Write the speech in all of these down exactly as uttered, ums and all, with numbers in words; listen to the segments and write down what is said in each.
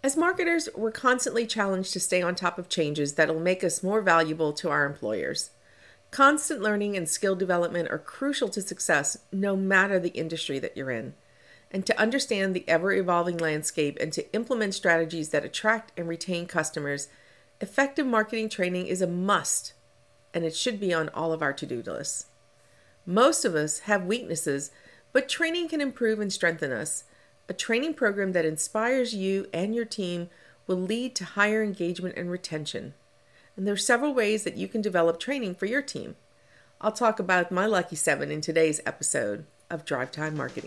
As marketers, we're constantly challenged to stay on top of changes that'll make us more valuable to our employers. Constant learning and skill development are crucial to success, no matter the industry that you're in. And to understand the ever-evolving landscape and to implement strategies that attract and retain customers, effective marketing training is a must, and it should be on all of our to-do lists. Most of us have weaknesses, but training can improve and strengthen us. A training program that inspires you and your team will lead to higher engagement and retention. And there are several ways that you can develop training for your team. I'll talk about my lucky seven in today's episode of Drive Time Marketing.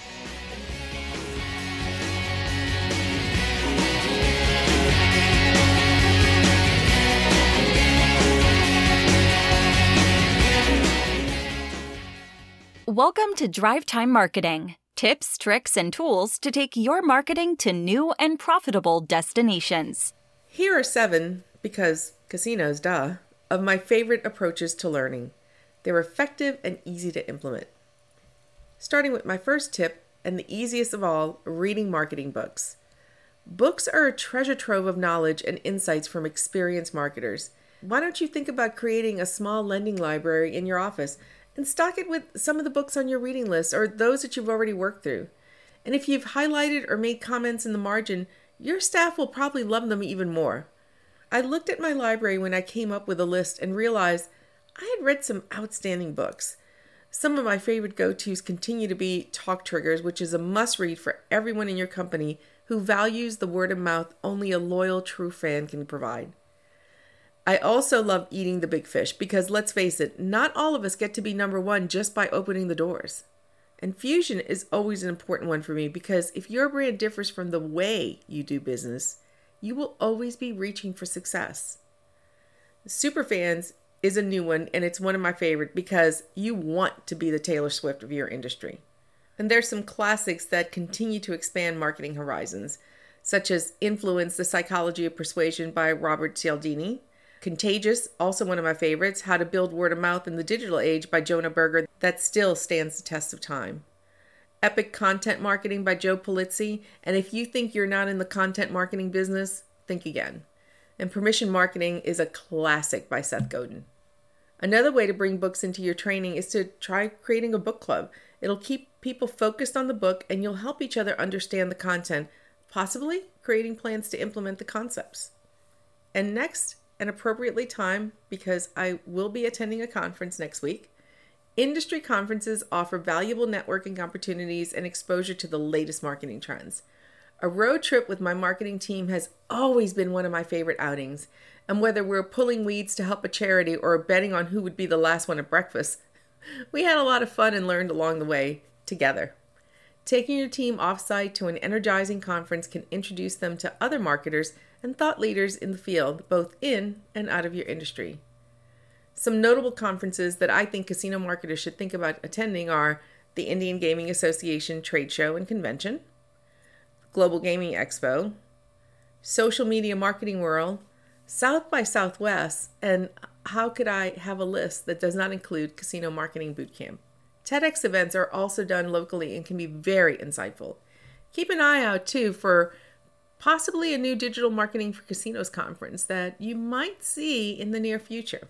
Welcome to Drive Time Marketing. Tips, tricks, and tools to take your marketing to new and profitable destinations. Here are seven, because casinos, duh, of my favorite approaches to learning. They're effective and easy to implement. Starting with my first tip, and the easiest of all, reading marketing books. Books are a treasure trove of knowledge and insights from experienced marketers. Why don't you think about creating a small lending library in your office and stock it with some of the books on your reading list or those that you've already worked through. And if you've highlighted or made comments in the margin, your staff will probably love them even more. I looked at my library when I came up with a list and realized I had read some outstanding books. Some of my favorite go-tos continue to be Talk Triggers, which is a must-read for everyone in your company who values the word of mouth only a loyal, true fan can provide. I also love Eating the Big Fish because, let's face it, not all of us get to be number one just by opening the doors. And Fusion is always an important one for me because if your brand differs from the way you do business, you will always be reaching for success. Superfans is a new one, and it's one of my favorite because you want to be the Taylor Swift of your industry. And there's some classics that continue to expand marketing horizons, such as Influence, The Psychology of Persuasion by Robert Cialdini, Contagious, also one of my favorites, How to Build Word of Mouth in the Digital Age by Jonah Berger, that still stands the test of time. Epic Content Marketing by Joe Pulizzi, and if you think you're not in the content marketing business, think again. And Permission Marketing is a classic by Seth Godin. Another way to bring books into your training is to try creating a book club. It'll keep people focused on the book and you'll help each other understand the content, possibly creating plans to implement the concepts. And next, and appropriately timed because I will be attending a conference next week, industry conferences offer valuable networking opportunities and exposure to the latest marketing trends. A road trip with my marketing team has always been one of my favorite outings, and whether we're pulling weeds to help a charity or betting on who would be the last one at breakfast, we had a lot of fun and learned along the way together. Taking your team offsite to an energizing conference can introduce them to other marketers and thought leaders in the field, both in and out of your industry. Some notable conferences that I think casino marketers should think about attending are the Indian Gaming Association Trade Show and Convention, Global Gaming Expo, Social Media Marketing World, South by Southwest, and how could I have a list that does not include Casino Marketing Bootcamp? TEDx events are also done locally and can be very insightful. Keep an eye out, too, for possibly a new digital marketing for casinos conference that you might see in the near future.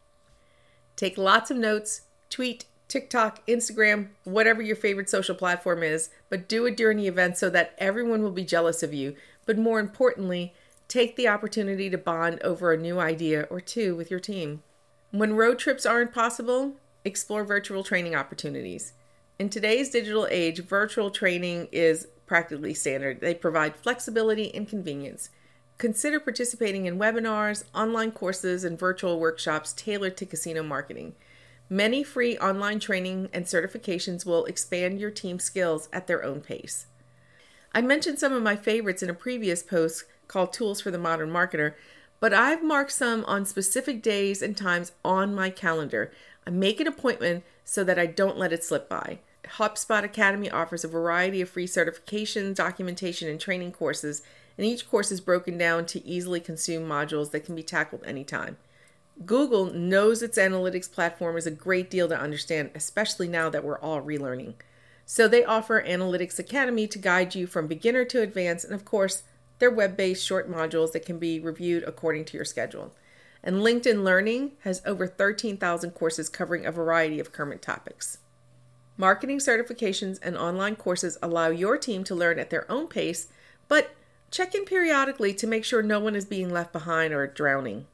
Take lots of notes, tweet, TikTok, Instagram, whatever your favorite social platform is, but do it during the event so that everyone will be jealous of you. But more importantly, take the opportunity to bond over a new idea or two with your team. When road trips aren't possible, explore virtual training opportunities. In today's digital age, virtual training is practically standard. They provide flexibility and convenience. Consider participating in webinars, online courses, and virtual workshops tailored to casino marketing. Many free online training and certifications will expand your team's skills at their own pace. I mentioned some of my favorites in a previous post called Tools for the Modern Marketer, but I've marked some on specific days and times on my calendar. I make an appointment so that I don't let it slip by. HubSpot Academy offers a variety of free certification, documentation, and training courses, and each course is broken down to easily consume modules that can be tackled anytime. Google knows its analytics platform is a great deal to understand, especially now that we're all relearning. So they offer Analytics Academy to guide you from beginner to advanced, and of course, They're web-based short modules that can be reviewed according to your schedule. And LinkedIn Learning has over thirteen thousand courses covering a variety of current topics. Marketing certifications and online courses allow your team to learn at their own pace, but check in periodically to make sure no one is being left behind or drowning.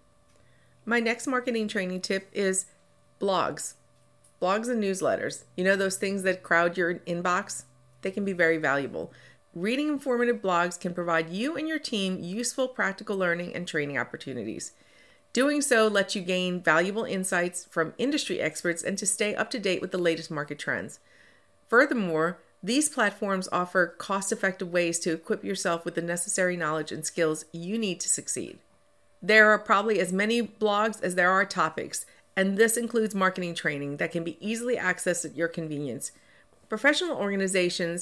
My next marketing training tip is blogs. Blogs and newsletters. You know those things that crowd your inbox? They can be very valuable. Reading informative blogs can provide you and your team useful practical learning and training opportunities. Doing so lets you gain valuable insights from industry experts and to stay up to date with the latest market trends. Furthermore, these platforms offer cost-effective ways to equip yourself with the necessary knowledge and skills you need to succeed. There are probably as many blogs as there are topics, and this includes marketing training that can be easily accessed at your convenience. Professional organizations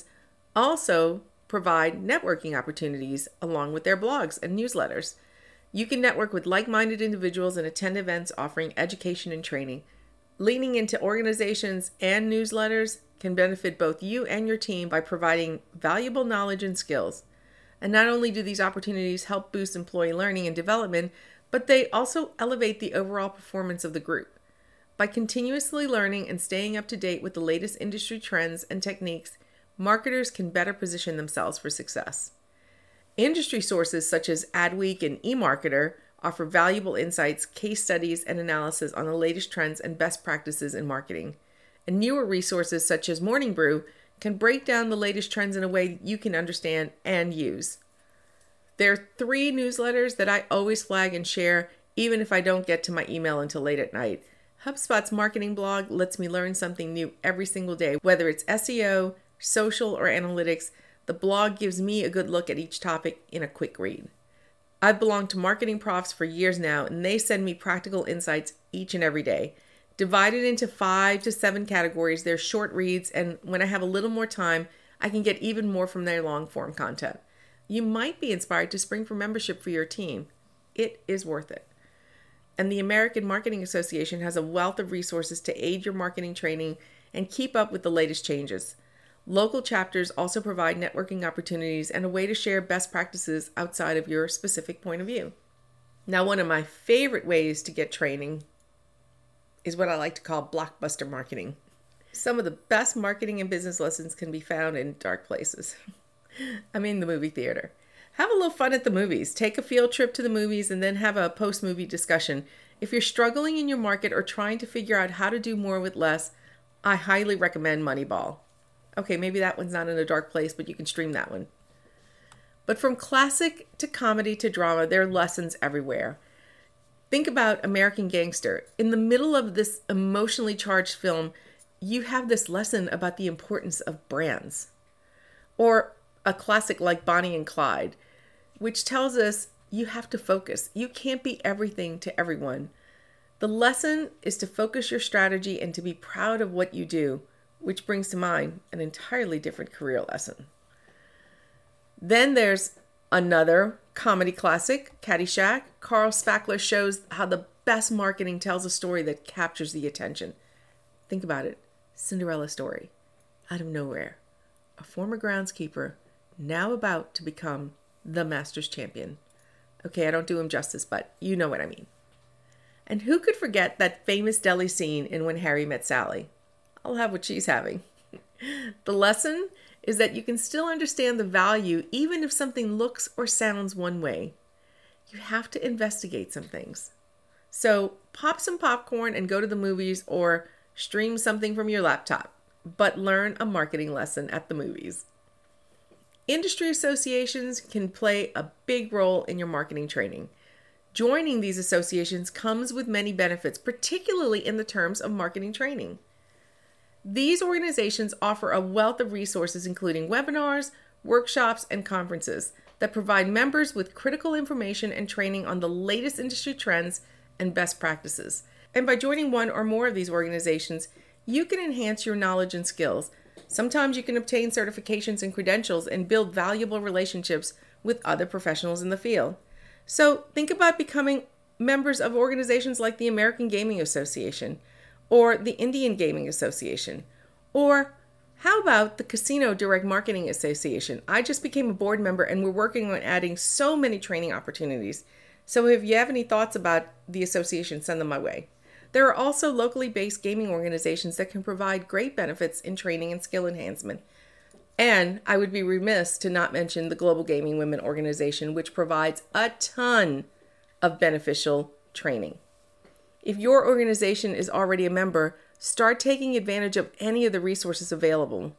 also provide networking opportunities along with their blogs and newsletters. You can network with like-minded individuals and attend events offering education and training. Leaning into organizations and newsletters can benefit both you and your team by providing valuable knowledge and skills. And not only do these opportunities help boost employee learning and development, but they also elevate the overall performance of the group. By continuously learning and staying up to date with the latest industry trends and techniques, marketers can better position themselves for success. Industry sources such as Adweek and eMarketer offer valuable insights, case studies, and analysis on the latest trends and best practices in marketing. And newer resources such as Morning Brew can break down the latest trends in a way you can understand and use. There are three newsletters that I always flag and share, even if I don't get to my email until late at night. HubSpot's marketing blog lets me learn something new every single day, whether it's S E O, social, or analytics. The blog gives me a good look at each topic in a quick read. I've belonged to Marketing Profs for years now, and they send me practical insights each and every day. Divided into five to seven categories, they're short reads, and when I have a little more time, I can get even more from their long-form content. You might be inspired to spring for membership for your team. It is worth it. And the American Marketing Association has a wealth of resources to aid your marketing training and keep up with the latest changes. Local chapters also provide networking opportunities and a way to share best practices outside of your specific point of view. Now, one of my favorite ways to get training is what I like to call blockbuster marketing. Some of the best marketing and business lessons can be found in dark places. I mean the movie theater. Have a little fun at the movies. Take a field trip to the movies and then have a post-movie discussion. If you're struggling in your market or trying to figure out how to do more with less, I highly recommend Moneyball. Okay, maybe that one's not in a dark place, but you can stream that one. But from classic to comedy to drama, there are lessons everywhere. Think about American Gangster. In the middle of this emotionally charged film, you have this lesson about the importance of brands. Or a classic like Bonnie and Clyde, which tells us you have to focus. You can't be everything to everyone. The lesson is to focus your strategy and to be proud of what you do, which brings to mind an entirely different career lesson. Then there's another comedy classic, Caddyshack. Carl Spackler shows how the best marketing tells a story that captures the attention. Think about it. Cinderella story. Out of nowhere. A former groundskeeper, now about to become the Masters champion. Okay, I don't do him justice, but you know what I mean. And who could forget that famous deli scene in When Harry Met Sally? I'll have what she's having. The lesson is that you can still understand the value even if something looks or sounds one way. You have to investigate some things. So pop some popcorn and go to the movies or stream something from your laptop, but learn a marketing lesson at the movies. Industry associations can play a big role in your marketing training. Joining these associations comes with many benefits, particularly in the terms of marketing training. These organizations offer a wealth of resources, including webinars, workshops, and conferences that provide members with critical information and training on the latest industry trends and best practices. And by joining one or more of these organizations, you can enhance your knowledge and skills. Sometimes you can obtain certifications and credentials and build valuable relationships with other professionals in the field. So think about becoming members of organizations like the American Gaming Association, or the Indian Gaming Association, or How about the Casino Direct Marketing Association? I just became a board member and we're working on adding so many training opportunities. So if you have any thoughts about the association, send them my way. There are also locally based gaming organizations that can provide great benefits in training and skill enhancement. And I would be remiss to not mention the Global Gaming Women Organization, which provides a ton of beneficial training. If your organization is already a member, start taking advantage of any of the resources available.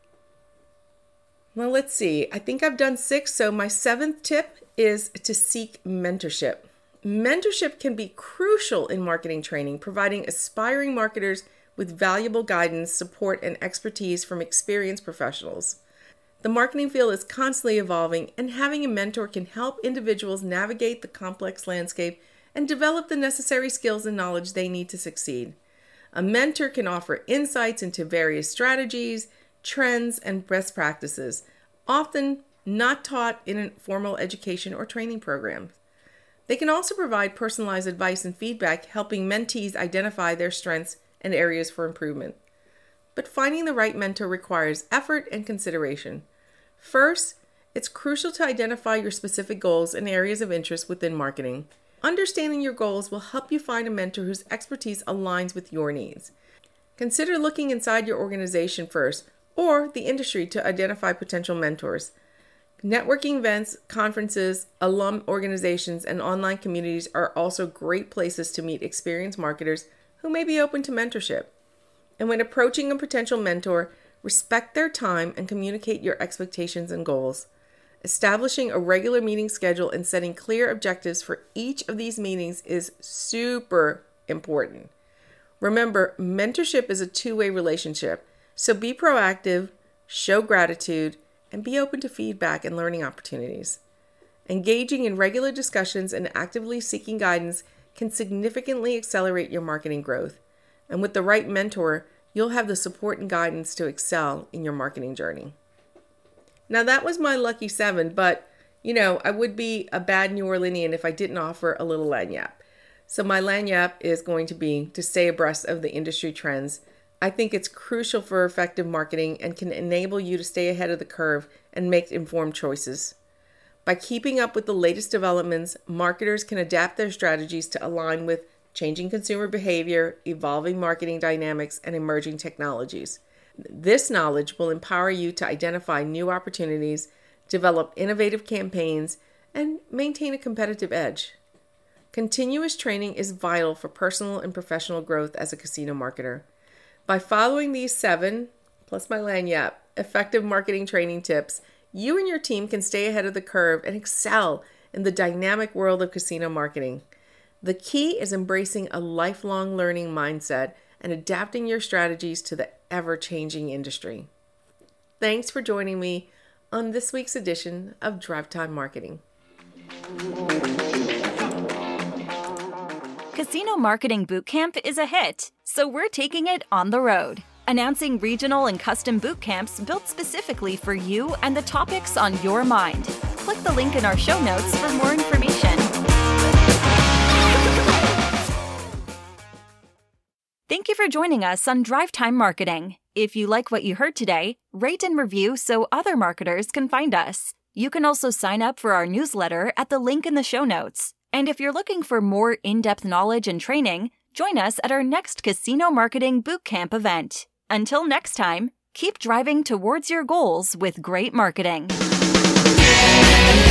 Well, let's see. I think I've done six, so my seventh tip is to seek mentorship. Mentorship can be crucial in marketing training, providing aspiring marketers with valuable guidance, support, and expertise from experienced professionals. The marketing field is constantly evolving, and having a mentor can help individuals navigate the complex landscape and develop the necessary skills and knowledge they need to succeed. A mentor can offer insights into various strategies, trends, and best practices, often not taught in a formal education or training program. They can also provide personalized advice and feedback, helping mentees identify their strengths and areas for improvement. But finding the right mentor requires effort and consideration. First, it's crucial to identify your specific goals and areas of interest within marketing. Understanding your goals will help you find a mentor whose expertise aligns with your needs. Consider looking inside your organization first, or the industry, to identify potential mentors. Networking events, conferences, alum organizations, and online communities are also great places to meet experienced marketers who may be open to mentorship. And when approaching a potential mentor, respect their time and communicate your expectations and goals. Establishing a regular meeting schedule and setting clear objectives for each of these meetings is super important. Remember, mentorship is a two-way relationship, so be proactive, show gratitude, and be open to feedback and learning opportunities. Engaging in regular discussions and actively seeking guidance can significantly accelerate your marketing growth. And with the right mentor, you'll have the support and guidance to excel in your marketing journey. Now that was my lucky seven, but you know, I would be a bad New Orleanian if I didn't offer a little lagniappe. So my lagniappe is going to be to stay abreast of the industry trends. I think it's crucial for effective marketing and can enable you to stay ahead of the curve and make informed choices. By keeping up with the latest developments, marketers can adapt their strategies to align with changing consumer behavior, evolving marketing dynamics, and emerging technologies. This knowledge will empower you to identify new opportunities, develop innovative campaigns, and maintain a competitive edge. Continuous training is vital for personal and professional growth as a casino marketer. By following these seven, plus my lagniappe, effective marketing training tips, you and your team can stay ahead of the curve and excel in the dynamic world of casino marketing. The key is embracing a lifelong learning mindset and adapting your strategies to the ever-changing industry. Thanks for joining me on this week's edition of Drive Time Marketing. Casino Marketing Bootcamp is a hit, so we're taking it on the road. Announcing regional and custom boot camps built specifically for you and the topics on your mind. Click the link in our show notes for more information. Thank you for joining us on Drive Time Marketing. If you like what you heard today, rate and review so other marketers can find us. You can also sign up for our newsletter at the link in the show notes. And if you're looking for more in-depth knowledge and training, join us at our next Casino Marketing Bootcamp event. Until next time, keep driving towards your goals with great marketing.